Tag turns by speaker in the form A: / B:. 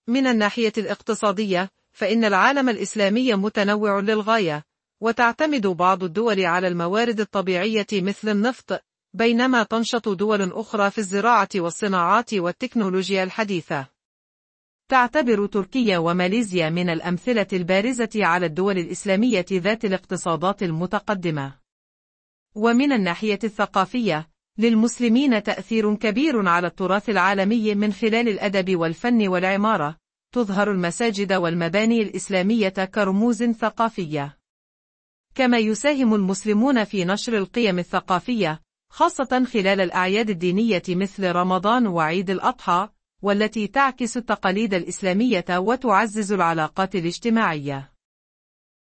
A: من الناحية الاقتصادية، فإن العالم الإسلامي متنوع للغاية، وتعتمد بعض الدول على الموارد الطبيعية مثل النفط، بينما تنشط دول أخرى في الزراعة والصناعات والتكنولوجيا الحديثة. تعتبر تركيا وماليزيا من الأمثلة البارزة على الدول الإسلامية ذات الاقتصادات المتقدمة. ومن الناحية الثقافية، للمسلمين تأثير كبير على التراث العالمي من خلال الأدب والفن والعمارة، تظهر المساجد والمباني الإسلامية كرموز ثقافية. كما يساهم المسلمون في نشر القيم الثقافية، خاصة خلال الأعياد الدينية مثل رمضان وعيد الأضحى، والتي تعكس التقاليد الإسلامية وتعزز العلاقات الاجتماعية.